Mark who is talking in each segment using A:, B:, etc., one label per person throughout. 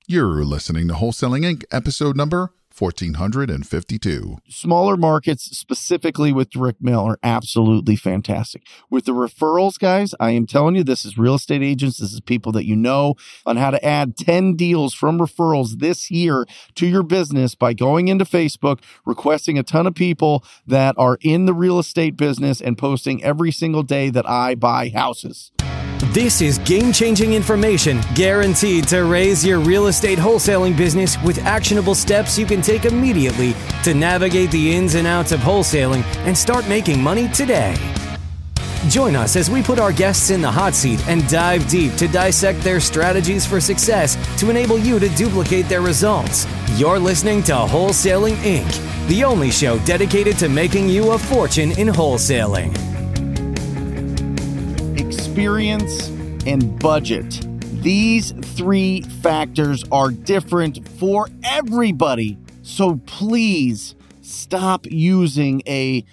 A: You're listening to Wholesaling Inc., episode number 1452.
B: Smaller markets, specifically with direct mail, are absolutely fantastic. With the referrals, guys, I am telling you, this is real estate agents. This is people that you know on how to add 10 deals from referrals this year to your business by going into Facebook, requesting a ton of people that are in the real estate business and posting every single day that I buy houses.
C: This is game-changing information guaranteed to raise your real estate wholesaling business with actionable steps you can take immediately to navigate the ins and outs of wholesaling and start making money today. Join us as we put our guests in the hot seat and dive deep to dissect their strategies for success to enable you to duplicate their results. You're listening to Wholesaling Inc., the only show dedicated to making you a fortune in wholesaling.
B: Experience and budget. These three factors are different for everybody. So please stop using a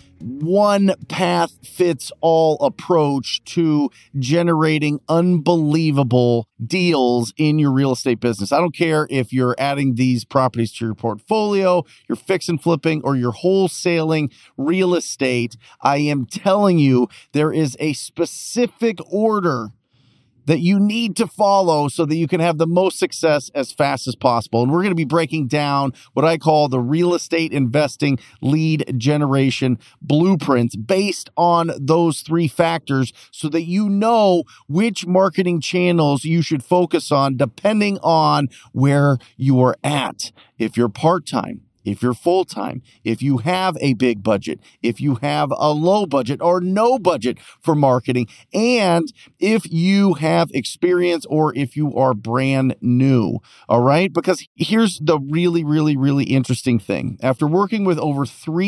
B: one-path-fits-all approach to generating unbelievable deals in your real estate business. I don't care if you're adding these properties to your portfolio, you're fix and flipping, or you're wholesaling real estate. I am telling you, there is a specific order that you need to follow so that you can have the most success as fast as possible. And we're going to be breaking down what I call the real estate investing lead generation blueprints based on those three factors so that you know which marketing channels you should focus on depending on where you are at. If you're part-time, if you're full-time, if you have a big budget, if you have a low budget or no budget for marketing, and if you have experience or if you are brand new, all right? Because here's the really interesting thing. After working with over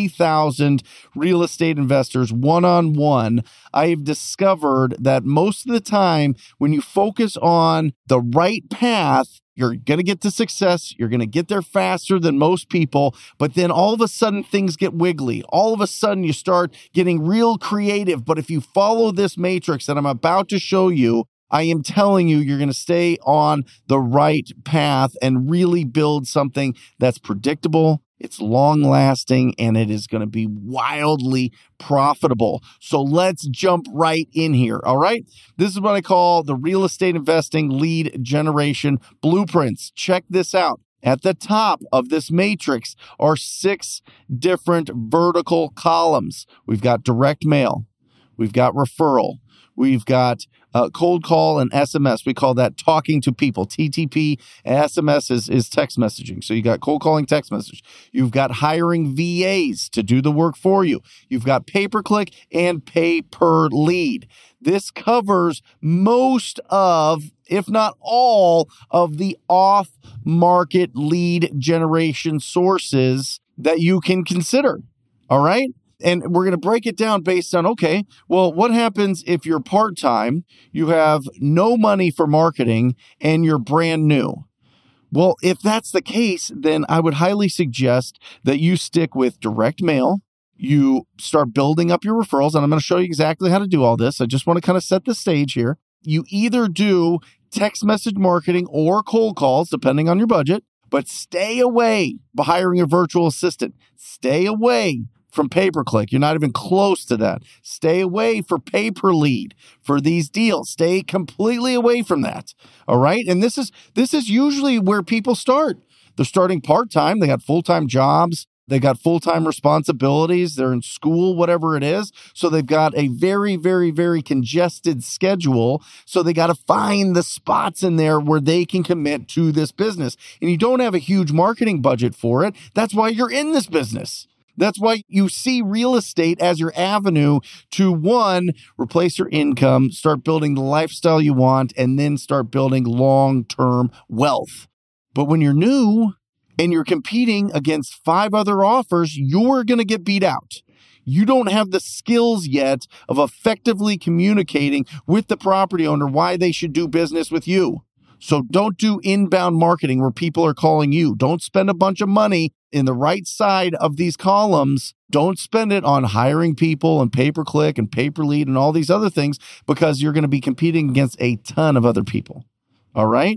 B: 3,000 real estate investors one-on-one, I've discovered that most of the time when you focus on the right path, you're going to get to success. You're going to get there faster than most people. But then all of a sudden, things get wiggly. All of a sudden, you start getting real creative. But if you follow this matrix that I'm about to show you, I am telling you, you're going to stay on the right path and really build something that's predictable. It's long-lasting, and it is going to be wildly profitable. So let's jump right in here, all right? This is what I call the real estate investing lead generation blueprints. Check this out. At the top of this matrix are 6 different vertical columns. We've got direct mail. We've got referral. We've got cold call and SMS. We call that talking to people. TTP, SMS is text messaging. So you got cold calling, text message. You've got hiring VAs to do the work for you. You've got pay-per-click and pay-per-lead. This covers most of, if not all, of the off-market lead generation sources that you can consider. All right? And we're going to break it down based on, okay, well, what happens if you're part-time, you have no money for marketing, and you're brand new? Well, if that's the case, then I would highly suggest that you stick with direct mail. You start building up your referrals, and I'm going to show you exactly how to do all this. I just want to kind of set the stage here. You either do text message marketing or cold calls, depending on your budget, but stay away by hiring a virtual assistant. Stay away from pay-per-click. You're not even close to that. Stay away for pay-per-lead for these deals. Stay completely away from that. All right? And this is usually where people start. They're starting part-time. They got full-time jobs. They got full-time responsibilities. They're in school, whatever it is. So they've got a very congested schedule. So they got to find the spots in there where they can commit to this business. And you don't have a huge marketing budget for it. That's why you're in this business. That's why you see real estate as your avenue to, one, replace your income, start building the lifestyle you want, and then start building long-term wealth. But when you're new and you're competing against 5 other offers, you're going to get beat out. You don't have the skills yet of effectively communicating with the property owner why they should do business with you. So don't do inbound marketing where people are calling you. Don't spend a bunch of money in the right side of these columns. Don't spend it on hiring people and pay-per-click and pay-per-lead and all these other things because you're going to be competing against a ton of other people. All right?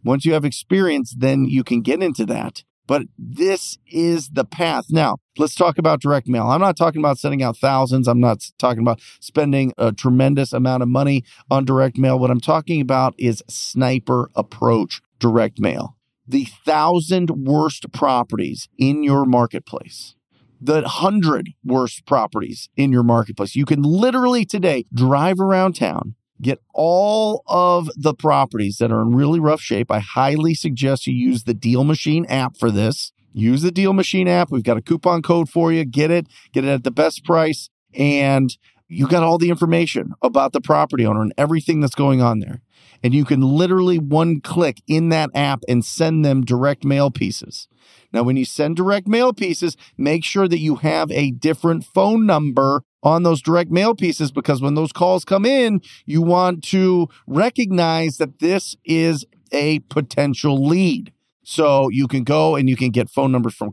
B: Once you have experience, then you can get into that. But this is the path. Now, let's talk about direct mail. I'm not talking about sending out thousands. I'm not talking about spending a tremendous amount of money on direct mail. What I'm talking about is sniper approach direct mail. The 1,000 worst properties in your marketplace, the 100 worst properties in your marketplace. You can literally today drive around town, get all of the properties that are in really rough shape. I highly suggest you use the Deal Machine app for this. Use the Deal Machine app. We've got a coupon code for you. Get it at the best price. And you got all the information about the property owner and everything that's going on there. And you can literally one click in that app and send them direct mail pieces. Now, when you send direct mail pieces, make sure that you have a different phone number on those direct mail pieces, because when those calls come in, you want to recognize that this is a potential lead. So you can go and you can get phone numbers from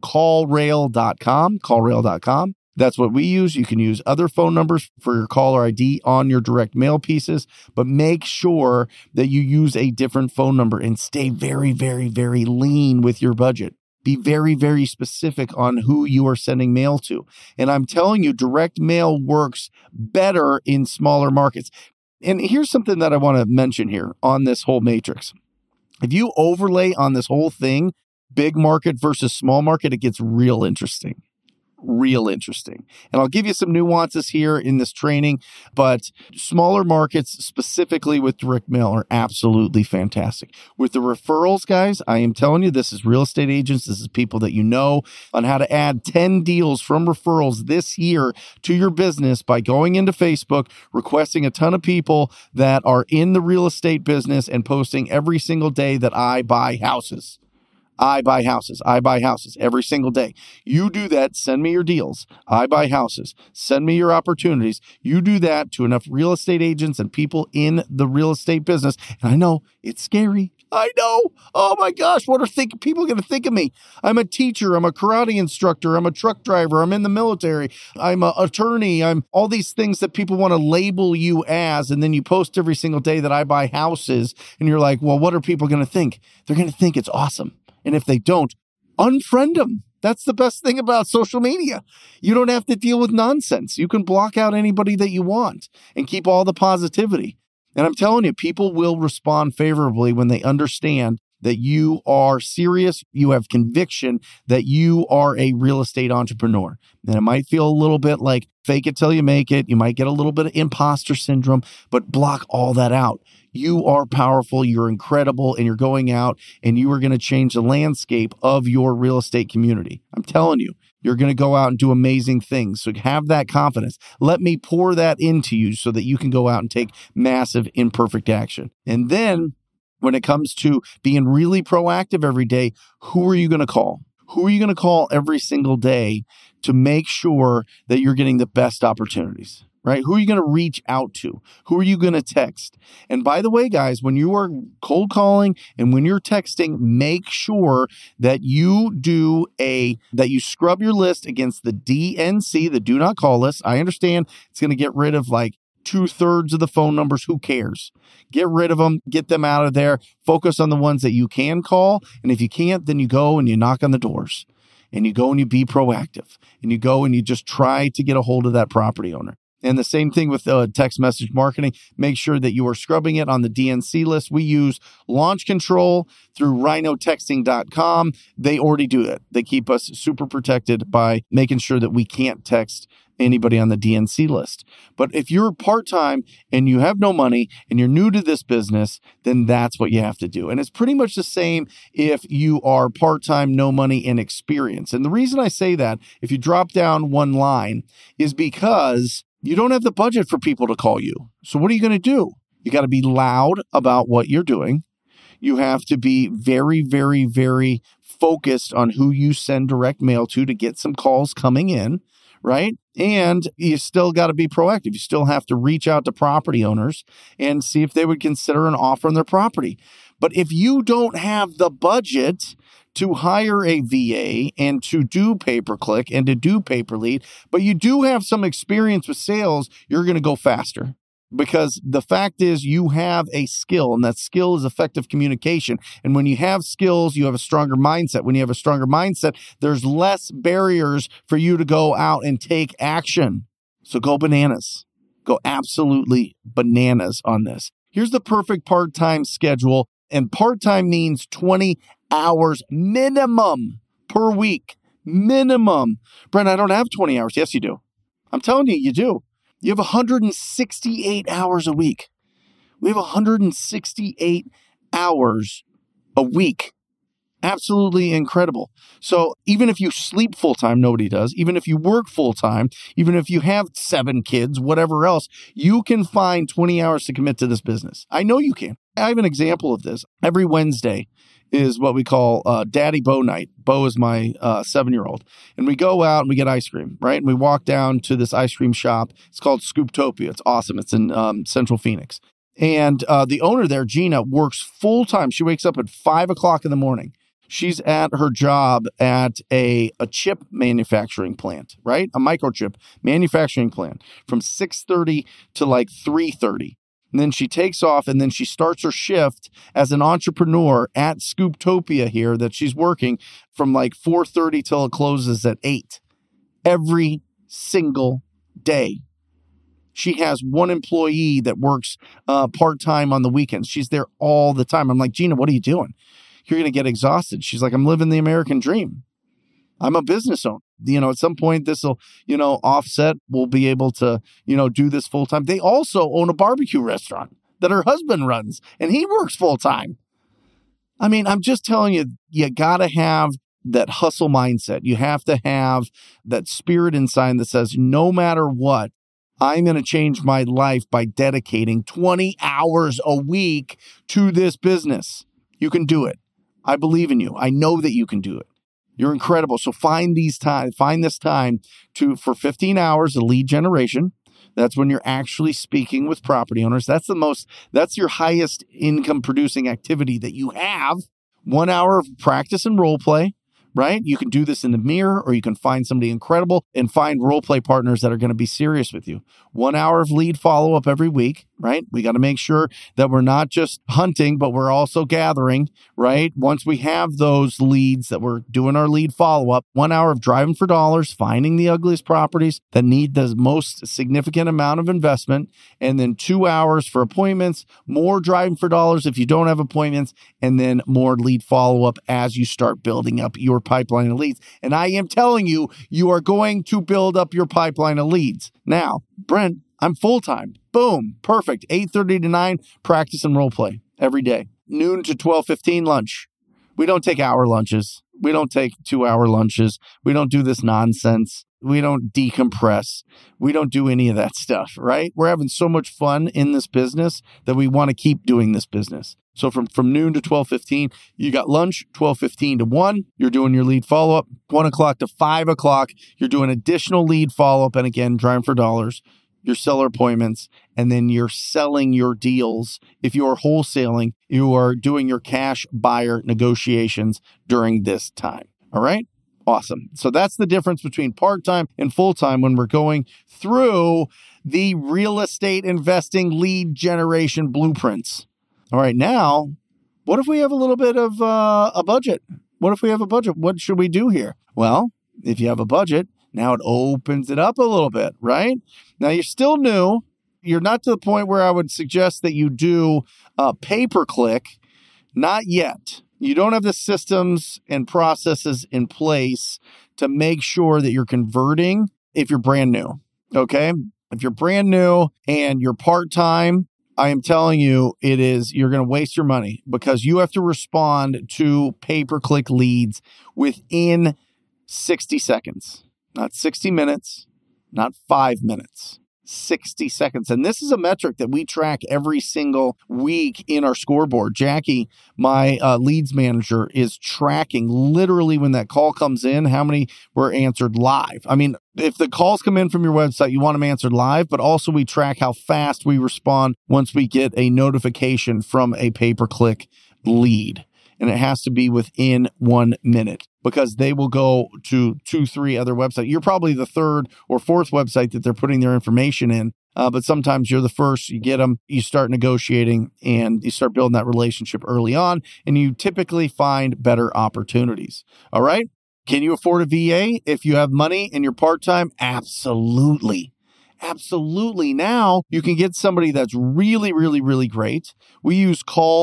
B: callrail.com. That's what we use. You can use other phone numbers for your caller ID on your direct mail pieces, but make sure that you use a different phone number and stay very, very, very lean with your budget. Be very, very specific on who you are sending mail to. And I'm telling you, direct mail works better in smaller markets. And here's something that I want to mention here on this whole matrix. If you overlay on this whole thing, big market versus small market, it gets real interesting. And I'll give you some nuances here in this training, but smaller markets specifically with direct mail are absolutely fantastic. With the referrals, guys, I am telling you, this is real estate agents. This is people that you know on how to add 10 deals from referrals this year to your business by going into Facebook, requesting a ton of people that are in the real estate business and posting every single day that I buy houses. I buy houses every single day. You do that. Send me your deals. I buy houses. Send me your opportunities. You do that to enough real estate agents and people in the real estate business. And I know it's scary. I know. Oh my gosh. What are people going to think of me? I'm a teacher. I'm a karate instructor. I'm a truck driver. I'm in the military. I'm an attorney. I'm all these things that people want to label you as. And then you post every single day that I buy houses. And you're like, well, what are people going to think? They're going to think it's awesome. And if they don't, unfriend them. That's the best thing about social media. You don't have to deal with nonsense. You can block out anybody that you want and keep all the positivity. And I'm telling you, people will respond favorably when they understand that you are serious, you have conviction, that you are a real estate entrepreneur. And it might feel a little bit like fake it till you make it. You might get a little bit of imposter syndrome, but block all that out. You are powerful, you're incredible, and you're going out and you are going to change the landscape of your real estate community. I'm telling you, you're going to go out and do amazing things. So have that confidence. Let me pour that into you so that you can go out and take massive imperfect action. And then when it comes to being really proactive every day, who are you going to call? Who are you going to call every single day to make sure that you're getting the best opportunities? Right? Who are you going to reach out to? Who are you going to text? And by the way, guys, when you are cold calling and when you're texting, make sure that you scrub your list against the DNC, the do not call list. I understand it's going to get rid of like 2/3 of the phone numbers. Who cares? Get rid of them. Get them out of there. Focus on the ones that you can call. And if you can't, then you go and you knock on the doors and you go and you be proactive and you go and you just try to get a hold of that property owner. And the same thing with text message marketing. Make sure that you are scrubbing it on the DNC list. We use Launch Control through rhinotexting.com. They already do it. They keep us super protected by making sure that we can't text anybody on the DNC list. But if you're part-time and you have no money and you're new to this business, then that's what you have to do. And it's pretty much the same if you are part-time, no money, and experience. And the reason I say that, if you drop down one line, is because you don't have the budget for people to call you. So what are you going to do? You got to be loud about what you're doing. You have to be very, very, very focused on who you send direct mail to get some calls coming in, right? And you still got to be proactive. You still have to reach out to property owners and see if they would consider an offer on their property. But if you don't have the budget to hire a VA and to do pay-per-click and to do pay-per-lead, but you do have some experience with sales, you're going to go faster. Because the fact is you have a skill, and that skill is effective communication. And when you have skills, you have a stronger mindset. When you have a stronger mindset, there's less barriers for you to go out and take action. So go bananas. Go absolutely bananas on this. Here's the perfect part-time schedule. And part-time means 20 hours minimum per week. Minimum. Brent, I don't have 20 hours. Yes, you do. I'm telling you, you do. You have 168 hours a week. We have 168 hours a week. Absolutely incredible. So even if you sleep full-time, nobody does. Even if you work full-time, even if you have 7 kids, whatever else, you can find 20 hours to commit to this business. I know you can. I have an example of this. Every Wednesday is what we call Daddy Bo night. Bo is my 7-year-old. And we go out and we get ice cream, right? And we walk down to this ice cream shop. It's called Scooptopia. It's awesome. It's in Central Phoenix. And the owner there, Gina, works full-time. She wakes up at 5 o'clock in the morning. She's at her job at a chip manufacturing plant, right? A microchip manufacturing plant from 6:30 to like 3:30. And then she takes off and then she starts her shift as an entrepreneur at Scooptopia here that she's working from like 4:30 till it closes at 8 every single day. She has one employee that works part-time on the weekends. She's there all the time. I'm like, Gina, what are you doing? You're going to get exhausted. She's like, I'm living the American dream. I'm a business owner. At some point this will, offset. We'll be able to, do this full time. They also own a barbecue restaurant that her husband runs and he works full time. I mean, I'm just telling you, you got to have that hustle mindset. You have to have that spirit inside that says, no matter what, I'm going to change my life by dedicating 20 hours a week to this business. You can do it. I believe in you. I know that you can do it. You're incredible. So find this time for 15 hours of lead generation. That's when you're actually speaking with property owners. That's your highest income producing activity that you have. 1 hour of practice and role play, right? You can do this in the mirror, or you can find somebody incredible and find role play partners that are going to be serious with you. 1 hour of lead follow-up every week, right? We got to make sure that we're not just hunting, but we're also gathering, right? Once we have those leads that we're doing our lead follow-up, 1 hour of driving for dollars, finding the ugliest properties that need the most significant amount of investment, and then 2 hours for appointments, more driving for dollars if you don't have appointments, and then more lead follow-up as you start building up your pipeline of leads. And I am telling you, you are going to build up your pipeline of leads. Now, Brent, I'm full-time. Boom. Perfect. 8:30 to 9, practice and role play every day. Noon to 12:15 lunch. We don't take hour lunches. We don't take 2-hour lunches. We don't do this nonsense. We don't decompress. We don't do any of that stuff, right? We're having so much fun in this business that we want to keep doing this business. So from noon to 12:15, you got lunch. 12:15 to 1, you're doing your lead follow-up. 1 o'clock to 5 o'clock, you're doing additional lead follow-up. And again, driving for dollars, your seller appointments, and then you're selling your deals. If you are wholesaling, you are doing your cash buyer negotiations during this time. All right? Awesome. So that's the difference between part-time and full-time when we're going through the real estate investing lead generation blueprints. All right, now, what if we have a little bit of a budget? What if we have a budget? What should we do here? Well, if you have a budget, now it opens it up a little bit, right? Now, you're still new. You're not to the point where I would suggest that you do pay-per-click. Not yet. You don't have the systems and processes in place to make sure that you're converting if you're brand new, okay? If you're brand new and you're part-time, I am telling you, you're going to waste your money because you have to respond to pay-per-click leads within 60 seconds, not 60 minutes, not 5 minutes, 60 seconds. And this is a metric that we track every single week in our scoreboard. Jackie, my leads manager, is tracking literally when that call comes in, how many were answered live. I mean, if the calls come in from your website, you want them answered live, but also we track how fast we respond once we get a notification from a pay-per-click lead. And it has to be within 1 minute because they will go to 2-3 other websites. You're probably the third or fourth website that they're putting their information in But sometimes you're the first, you get them, you start negotiating, and you start building that relationship early on, and you typically find better opportunities. All right? Can you afford a VA if you have money and you're part-time? Absolutely. Absolutely. Now you can get somebody that's really, really, really great. We use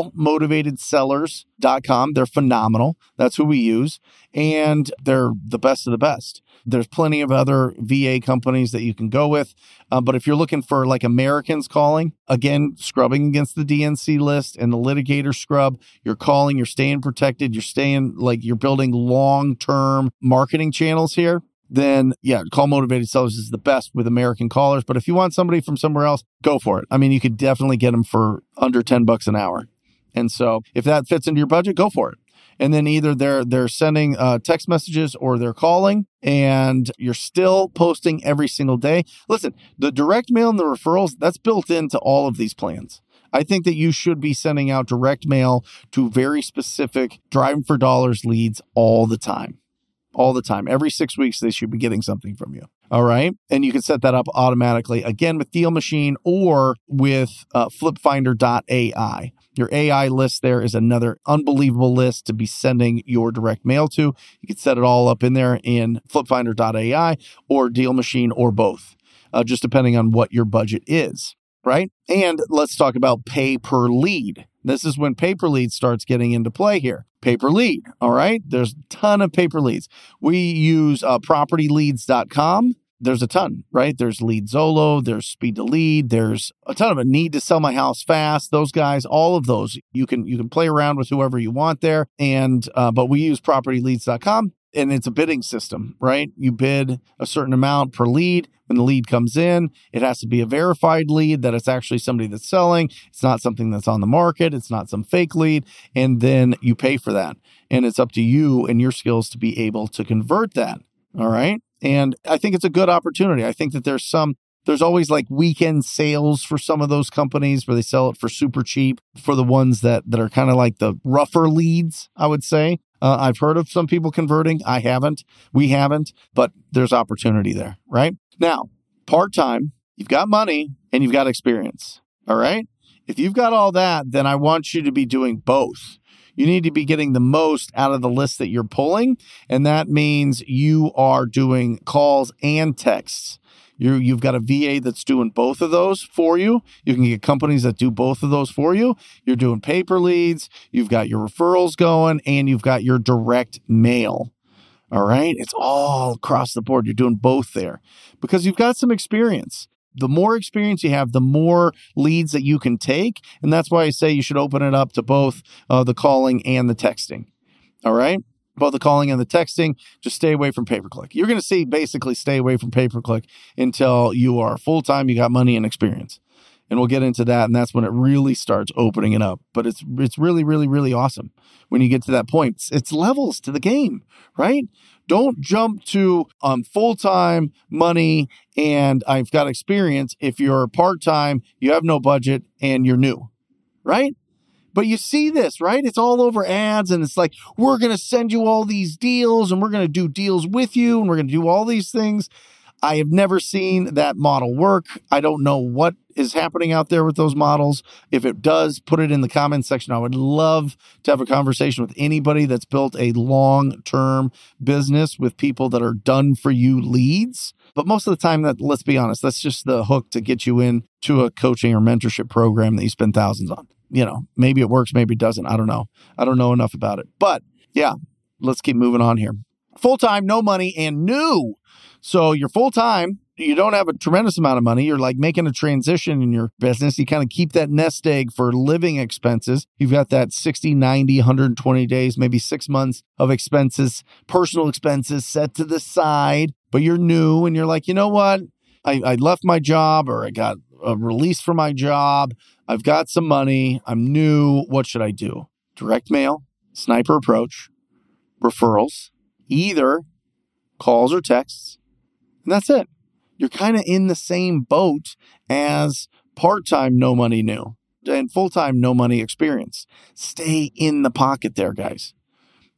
B: callmotivatedsellers.com. They're phenomenal. That's who we use. And they're the best of the best. There's plenty of other VA companies that you can go with. But if you're looking for like Americans Calling, again, scrubbing against the DNC list and the litigator scrub, you're calling, you're staying protected, you're building long-term marketing channels here. Then yeah, Call Motivated Sellers is the best with American callers. But if you want somebody from somewhere else, go for it. I mean, you could definitely get them for under $10 an hour. And so if that fits into your budget, go for it. And then either they're sending text messages or they're calling, and you're still posting every single day. Listen, the direct mail and the referrals, that's built into all of these plans. I think that you should be sending out direct mail to very specific driving for dollars leads all the time. All the time. Every 6 weeks, they should be getting something from you. All right. And you can set that up automatically, again, with Deal Machine or with flipfinder.ai. Your AI list there is another unbelievable list to be sending your direct mail to. You can set it all up in there in flipfinder.ai or Deal Machine or both, just depending on what your budget is. Right. And let's talk about pay per lead. This is when pay per lead starts getting into play here. Pay per lead. All right. There's a ton of pay per leads. We use propertyleads.com. There's a ton, right? There's LeadZolo, there's Speed to Lead, there's a ton of it. Need to Sell My House Fast. Those guys, all of those, you can play around with whoever you want there. And but we use propertyleads.com. And it's a bidding system, right? You bid a certain amount per lead. When the lead comes in, it has to be a verified lead, that it's actually somebody that's selling. It's not something that's on the market. It's not some fake lead. And then you pay for that. And it's up to you and your skills to be able to convert that. All right. And I think it's a good opportunity. I think that there's always like weekend sales for some of those companies where they sell it for super cheap for the ones that are kind of like the rougher leads, I would say. I've heard of some people converting. I haven't. We haven't. But there's opportunity there, right? Now, part-time, you've got money and you've got experience, all right? If you've got all that, then I want you to be doing both. You need to be getting the most out of the list that you're pulling, and that means you are doing calls and texts. You've got a VA that's doing both of those for you. You can get companies that do both of those for you. You're doing paper leads. You've got your referrals going, and you've got your direct mail. All right. It's all across the board. You're doing both there because you've got some experience. The more experience you have, the more leads that you can take. And that's why I say you should open it up to both the calling and the texting. All right. Both the calling and the texting, just stay away from pay-per-click. You're going to see basically stay away from pay-per-click until you are full-time, you got money and experience. And we'll get into that, and that's when it really starts opening it up. But it's really, really, really awesome when you get to that point. It's levels to the game, right? Don't jump to full-time money and I've got experience if you're part-time, you have no budget, and you're new, right? But you see this, right? It's all over ads, and it's like, we're going to send you all these deals, and we're going to do deals with you, and we're going to do all these things. I have never seen that model work. I don't know what is happening out there with those models. If it does, put it in the comments section. I would love to have a conversation with anybody that's built a long-term business with people that are done-for-you leads. But most of the time, let's be honest, that's just the hook to get you into a coaching or mentorship program that you spend thousands on. You know, maybe it works, maybe it doesn't. I don't know. I don't know enough about it. But yeah, let's keep moving on here. Full-time, no money, and new. So you're full-time. You don't have a tremendous amount of money. You're like making a transition in your business. You kind of keep that nest egg for living expenses. You've got that 60, 90, 120 days, maybe 6 months of expenses, personal expenses set to the side. But you're new and you're like, you know what? I left my job or I got a release from my job. I've got some money. I'm new. What should I do? Direct mail, sniper approach, referrals, either calls or texts. And that's it. You're kind of in the same boat as part-time, no money new and full-time, no money experience. Stay in the pocket there, guys.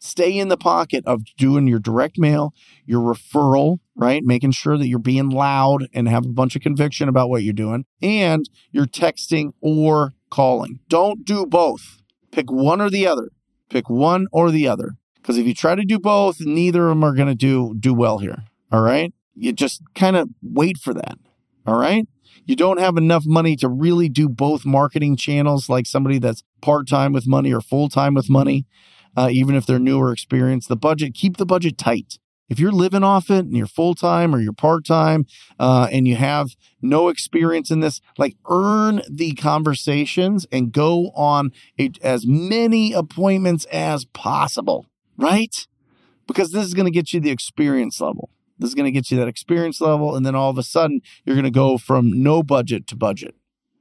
B: Stay in the pocket of doing your direct mail, your referral, right? Making sure that you're being loud and have a bunch of conviction about what you're doing, and you're texting or calling. Don't do both. Pick one or the other. Pick one or the other. Because if you try to do both, neither of them are going to do well here. All right? You just kind of wait for that. All right? You don't have enough money to really do both marketing channels like somebody that's part-time with money or full-time with money. Even if they're new or experienced, keep the budget tight. If you're living off it and you're full-time or you're part-time and you have no experience in this, like earn the conversations and go on as many appointments as possible, right? Because this is going to get you the experience level. This is going to get you that experience level. And then all of a sudden, you're going to go from no budget to budget,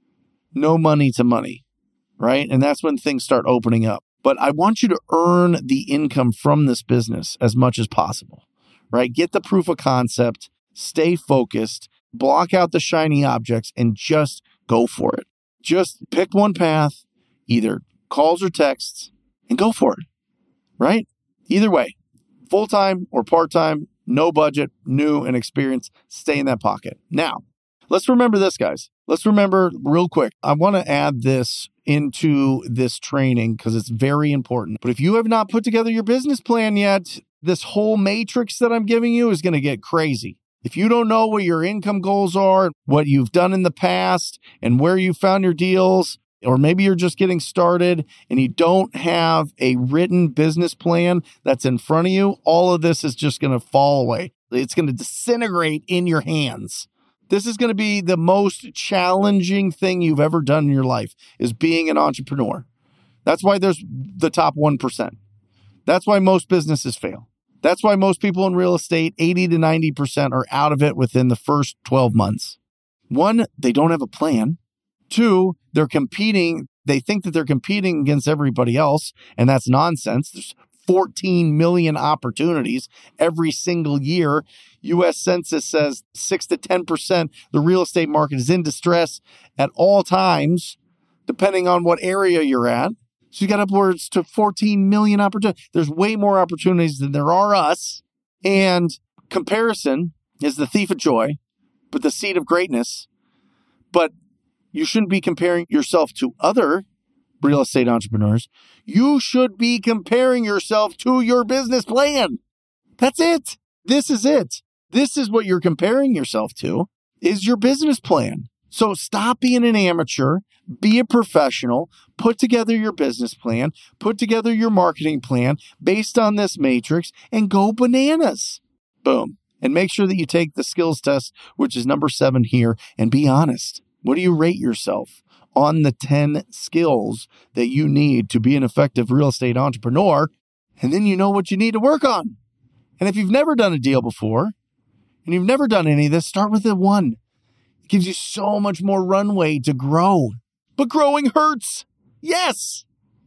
B: no money to money, right? And that's when things start opening up. But I want you to earn the income from this business as much as possible, right? Get the proof of concept, stay focused, block out the shiny objects, and just go for it. Just pick one path, either calls or texts, and go for it, right? Either way, full-time or part-time, no budget, new and experienced, stay in that pocket. Now, let's remember this, guys. Let's remember real quick. I want to add this into this training because it's very important. But if you have not put together your business plan yet, this whole matrix that I'm giving you is going to get crazy. If you don't know what your income goals are, what you've done in the past, and where you found your deals, or maybe you're just getting started and you don't have a written business plan that's in front of you, all of this is just going to fall away. It's going to disintegrate in your hands. This is going to be the most challenging thing you've ever done in your life, is being an entrepreneur. That's why there's the top 1%. That's why most businesses fail. That's why most people in real estate, 80 to 90% are out of it within the first 12 months. One, they don't have a plan. Two, they're competing. They think that they're competing against everybody else, and that's nonsense. There's 14 million opportunities every single year. U.S. Census says 6 to 10% the real estate market is in distress at all times, depending on what area you're at. So you got upwards to 14 million opportunities. There's way more opportunities than there are us. And comparison is the thief of joy, but the seed of greatness. But you shouldn't be comparing yourself to other real estate entrepreneurs. You should be comparing yourself to your business plan. That's it. This is it. This is what you're comparing yourself to, is your business plan. So stop being an amateur, be a professional, put together your business plan, put together your marketing plan based on this matrix, and go bananas. Boom. And make sure that you take the skills test, which is number 7 here, and be honest. What do you rate yourself on the 10 skills that you need to be an effective real estate entrepreneur? And then you know what you need to work on. And if you've never done a deal before, and you've never done any of this, start with the 1. It gives you so much more runway to grow. But growing hurts. Yes,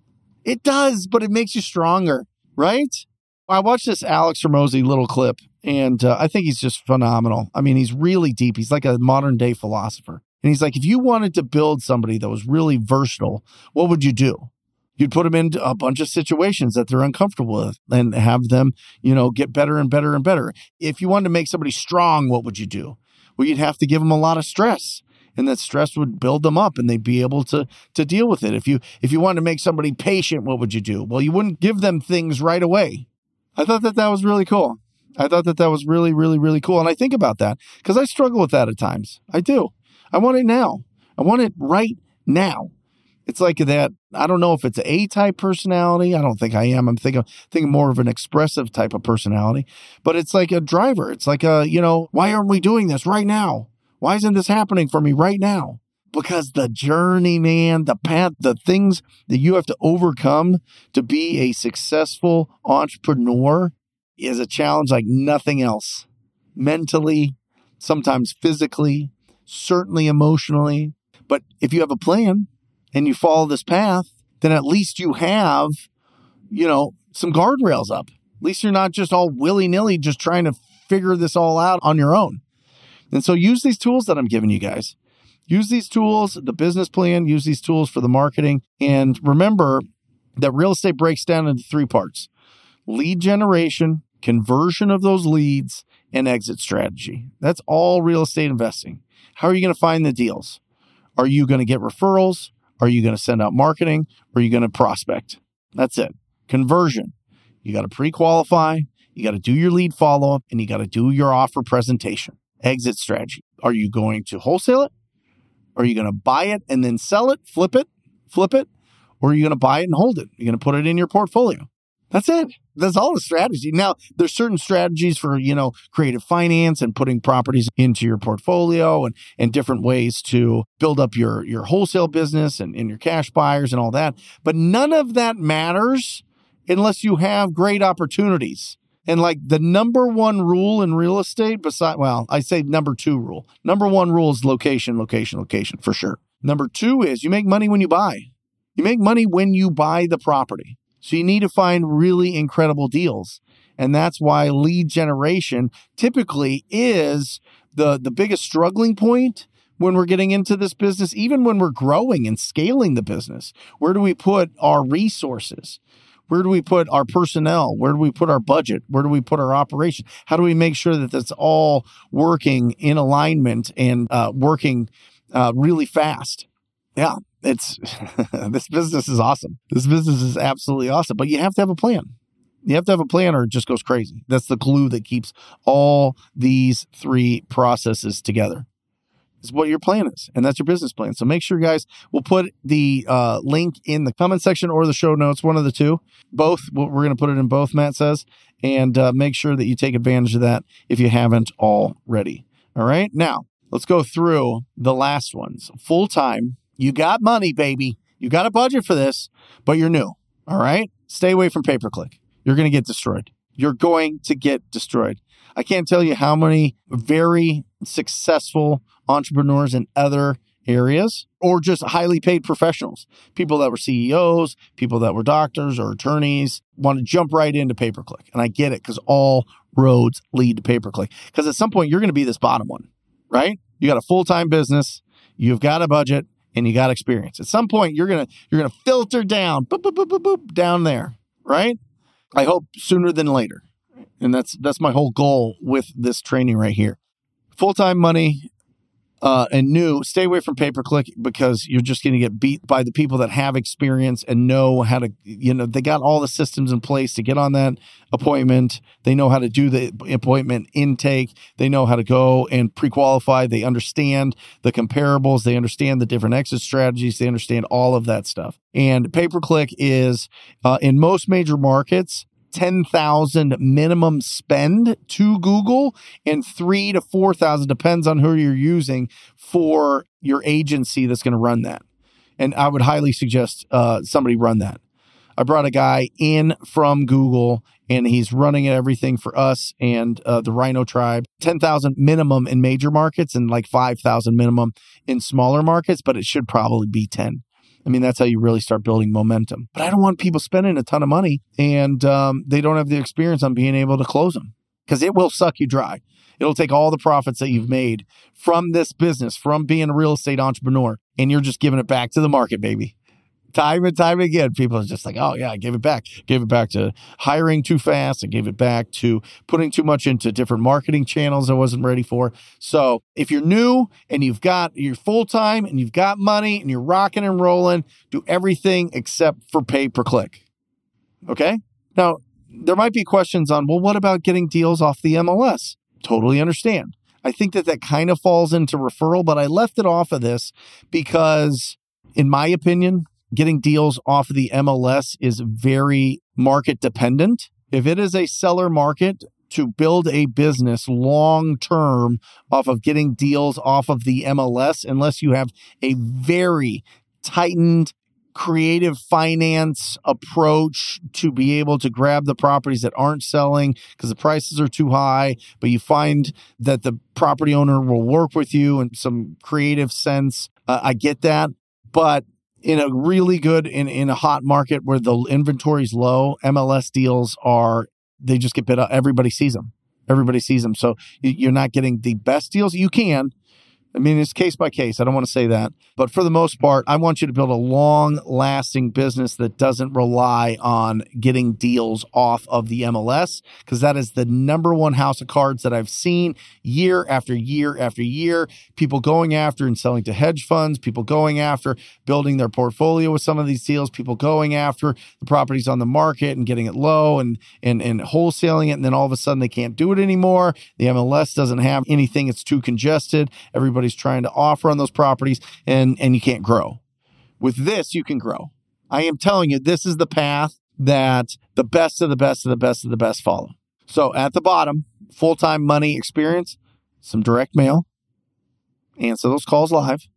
B: it does, but it makes you stronger, right? I watched this Alex Hormozi little clip, and I think he's just phenomenal. I mean, he's really deep. He's like a modern day philosopher. And he's like, if you wanted to build somebody that was really versatile, what would you do? You'd put them into a bunch of situations that they're uncomfortable with and have them, get better and better and better. If you wanted to make somebody strong, what would you do? Well, you'd have to give them a lot of stress, and that stress would build them up and they'd be able to deal with it. If you wanted to make somebody patient, what would you do? Well, you wouldn't give them things right away. I thought that was really cool. I thought that was really, really, really cool. And I think about that because I struggle with that at times. I do. I want it now. I want it right now. It's like that. I don't know if it's an A-type personality. I don't think I am. I'm thinking more of an expressive type of personality. But it's like a driver. It's like why aren't we doing this right now? Why isn't this happening for me right now? Because the journey, man, the path, the things that you have to overcome to be a successful entrepreneur is a challenge like nothing else. Mentally, sometimes physically, certainly emotionally. But if you have a plan and you follow this path, then at least you have, some guardrails up. At least you're not just all willy-nilly just trying to figure this all out on your own. And so use these tools that I'm giving you guys. Use these tools, the business plan, use these tools for the marketing. And remember that real estate breaks down into 3 parts. lead generation, conversion of those leads, and exit strategy. That's all real estate investing. How are you going to find the deals? Are you going to get referrals? Are you going to send out marketing? Or are you going to prospect? That's it. Conversion. You got to pre-qualify. You got to do your lead follow-up, and you got to do your offer presentation. Exit strategy. Are you going to wholesale it? Are you going to buy it and then sell it, flip it? Or are you going to buy it and hold it? You're going to put it in your portfolio. That's it. That's all the strategy. Now, there's certain strategies for, creative finance and putting properties into your portfolio and different ways to build up your wholesale business and your cash buyers and all that. But none of that matters unless you have great opportunities. And like the number one rule in real estate, I say number two rule. Number one rule is location for sure. Number two is you make money when you buy. You make money when you buy the property. So you need to find really incredible deals. And that's why lead generation typically is the biggest struggling point when we're getting into this business, even when we're growing and scaling the business. Where do we put our resources? Where do we put our personnel? Where do we put our budget? Where do we put our operation? How do we make sure that that's all working in alignment and working really fast? Yeah, it's this business is awesome. This business is absolutely awesome, but you have to have a plan. You have to have a plan or it just goes crazy. That's the glue that keeps all these three processes together. Is what your plan is, and that's your business plan. So make sure, guys, we'll put the link in the comment section or the show notes, one of the two. Both, we're going to put it in both, Matt says, and make sure that you take advantage of that if you haven't already. All right, now let's go through the last ones. Full-time, you got money, baby. You got a budget for this, but you're new. All right, stay away from pay-per-click. You're going to get destroyed. You're going to get destroyed. I can't tell you how many very successful entrepreneurs in other areas or just highly paid professionals, people that were CEOs, people that were doctors or attorneys, want to jump right into pay-per-click. And I get it because all roads lead to pay-per-click. Because at some point, you're going to be this bottom one, right? You got a full-time business, you've got a budget, and you got experience. At some point, you're gonna filter down, boop, boop, boop, boop, boop, down there, right? I hope sooner than later. And that's my whole goal with this training right here. Full-time money and new, stay away from pay-per-click because you're just going to get beat by the people that have experience and know how to, they got all the systems in place to get on that appointment. They know how to do the appointment intake. They know how to go and pre-qualify. They understand the comparables. They understand the different exit strategies. They understand all of that stuff. And pay-per-click is, in most major markets, 10,000 minimum spend to Google and 3,000 to 4,000 depends on who you're using for your agency that's going to run that. And I would highly suggest somebody run that. I brought a guy in from Google and he's running everything for us and the Rhino Tribe. 10,000 minimum in major markets and like 5,000 minimum in smaller markets, but it should probably be 10. I mean, that's how you really start building momentum. But I don't want people spending a ton of money and they don't have the experience on being able to close them because it will suck you dry. It'll take all the profits that you've made from this business, from being a real estate entrepreneur, and you're just giving it back to the market, baby. Time and time again, people are just like, oh, yeah, I gave it back. Gave it back to hiring too fast. I gave it back to putting too much into different marketing channels I wasn't ready for. So if you're new and you're full-time and you've got money and you're rocking and rolling, do everything except for pay-per-click. Okay? Now, there might be questions on, well, what about getting deals off the MLS? Totally understand. I think that kind of falls into referral, but I left it off of this because, in my opinion, getting deals off of the MLS is very market dependent. If it is a seller market to build a business long term off of getting deals off of the MLS, unless you have a very tightened creative finance approach to be able to grab the properties that aren't selling because the prices are too high, but you find that the property owner will work with you in some creative sense. I get that. But in a really good, in a hot market where the inventory is low, MLS deals they just get bid up. Everybody sees them. So you're not getting the best deals. You can. I mean, it's case by case. I don't want to say that. But for the most part, I want you to build a long-lasting business that doesn't rely on getting deals off of the MLS, because that is the number one house of cards that I've seen year after year after year. People going after and selling to hedge funds, people going after building their portfolio with some of these deals, people going after the properties on the market and getting it low and wholesaling it, and then all of a sudden they can't do it anymore. The MLS doesn't have anything. It's too congested. Everybody's trying to offer on those properties, and you can't grow. With this, you can grow. I am telling you, this is the path that the best of the best of the best of the best follow. So at the bottom, full-time money experience, some direct mail, answer those calls live,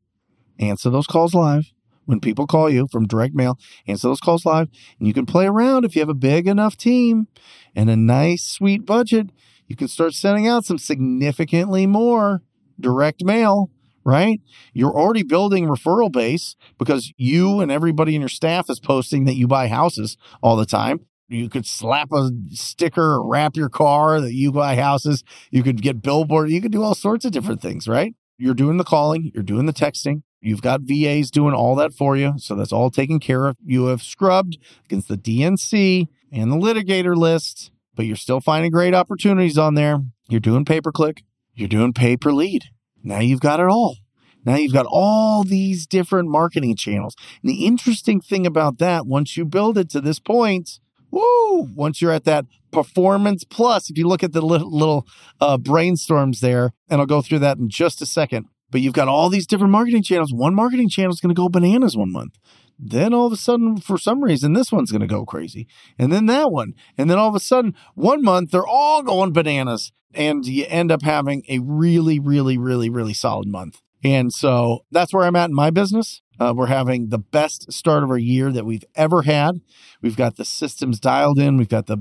B: when people call you from direct mail, answer those calls live, and you can play around. If you have a big enough team and a nice, sweet budget, you can start sending out some significantly more direct mail, right? You're already building referral base because you and everybody in your staff is posting that you buy houses all the time. You could slap a sticker or wrap your car that you buy houses. You could get billboard. You could do all sorts of different things, right? You're doing the calling. You're doing the texting. You've got VAs doing all that for you. So that's all taken care of. You have scrubbed against the DNC and the litigator list, but you're still finding great opportunities on there. You're doing pay-per-click. You're doing pay-per-lead. Now you've got it all. Now you've got all these different marketing channels. And the interesting thing about that, once you build it to this point, once you're at that performance plus, if you look at the little brainstorms there, and I'll go through that in just a second, but you've got all these different marketing channels. One marketing channel is going to go bananas one month. Then all of a sudden, for some reason, this one's going to go crazy. And then that one. And then all of a sudden, one month, they're all going bananas. And you end up having a really, really, really, really solid month. And so that's where I'm at in my business. We're having the best start of our year that we've ever had. We've got the systems dialed in. We've got the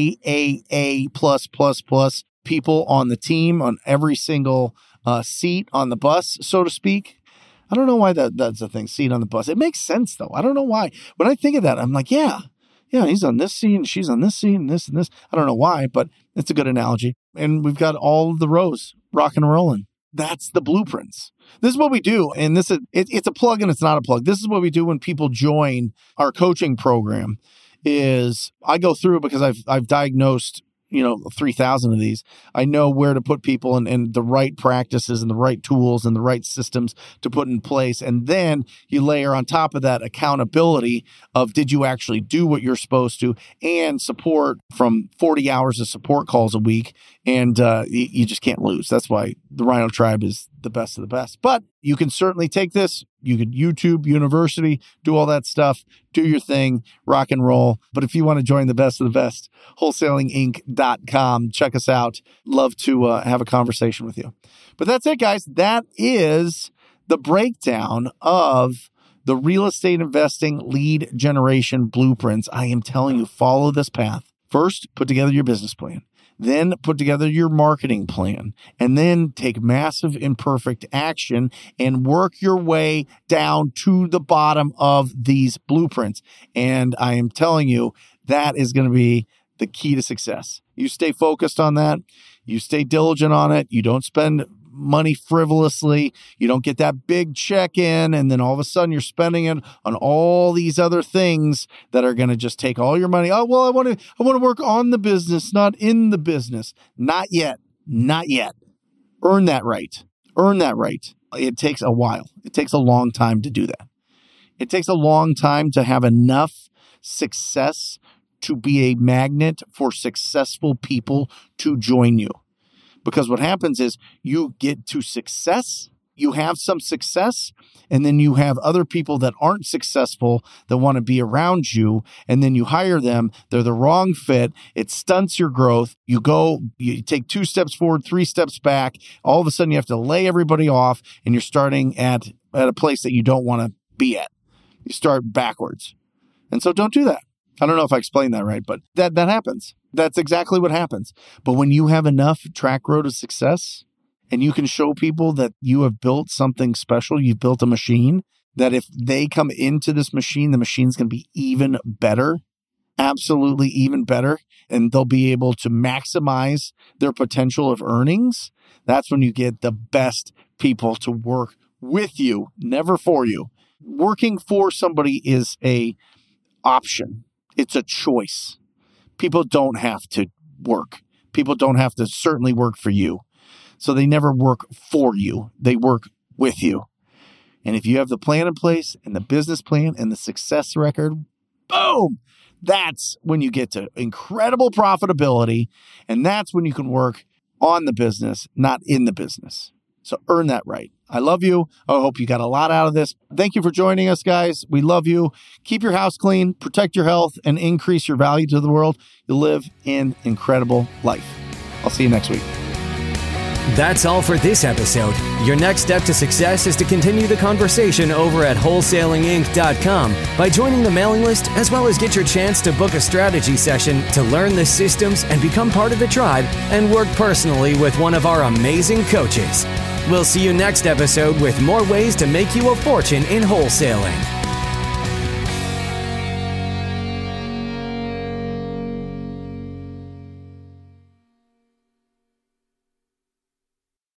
B: AAA+++ people on the team on every single seat on the bus, so to speak. I don't know why that's a thing, seat on the bus. It makes sense, though. I don't know why. When I think of that, I'm like, yeah, he's on this seat and she's on this seat and this and this. I don't know why, but it's a good analogy. And we've got all of the rows rocking and rolling. That's the blueprints. This is what we do. And it's a plug and it's not a plug. This is what we do when people join our coaching program is I go through because I've diagnosed 3,000 of these. I know where to put people and the right practices and the right tools and the right systems to put in place. And then you layer on top of that accountability of did you actually do what you're supposed to, and support from 40 hours of support calls a week. And you just can't lose. That's why the Rhino Tribe is the best of the best. But you can certainly take this. You could YouTube University, do all that stuff, do your thing, rock and roll. But if you want to join the best of the best, wholesalinginc.com, check us out. Love to have a conversation with you. But that's it, guys. That is the breakdown of the real estate investing lead generation blueprints. I am telling you, follow this path. First, put together your business plan. Then put together your marketing plan, and then take massive imperfect action and work your way down to the bottom of these blueprints. And I am telling you, that is going to be the key to success. You stay focused on that. You stay diligent on it. You don't spend money frivolously. You don't get that big check in, and then all of a sudden you're spending it on all these other things that are going to just take all your money. Oh, well, I want to work on the business, not in the business. Not yet. Earn that right. It takes a while. It takes a long time to do that. It takes a long time to have enough success to be a magnet for successful people to join you. Because what happens is you get to success, you have some success, and then you have other people that aren't successful that want to be around you, and then you hire them. They're the wrong fit. It stunts your growth. You take 2 steps forward, 3 steps back. All of a sudden you have to lay everybody off, and you're starting at a place that you don't want to be at. You start backwards. And so don't do that. I don't know if I explained that right, but that happens. That's exactly what happens. But when you have enough track road of success and you can show people that you have built something special, you've built a machine, that if they come into this machine, the machine's going to be even better, absolutely even better, and they'll be able to maximize their potential of earnings, that's when you get the best people to work with you, never for you. Working for somebody is a option. It's a choice. People don't have to work. People don't have to certainly work for you. So they never work for you. They work with you. And if you have the plan in place and the business plan and the success record, boom, that's when you get to incredible profitability. And that's when you can work on the business, not in the business. So earn that right. I love you. I hope you got a lot out of this. Thank you for joining us, guys. We love you. Keep your house clean, protect your health, and increase your value to the world. You'll live an incredible life. I'll see you next week.
C: That's all for this episode. Your next step to success is to continue the conversation over at wholesalinginc.com by joining the mailing list, as well as get your chance to book a strategy session to learn the systems and become part of the tribe and work personally with one of our amazing coaches. We'll see you next episode with more ways to make you a fortune in wholesaling.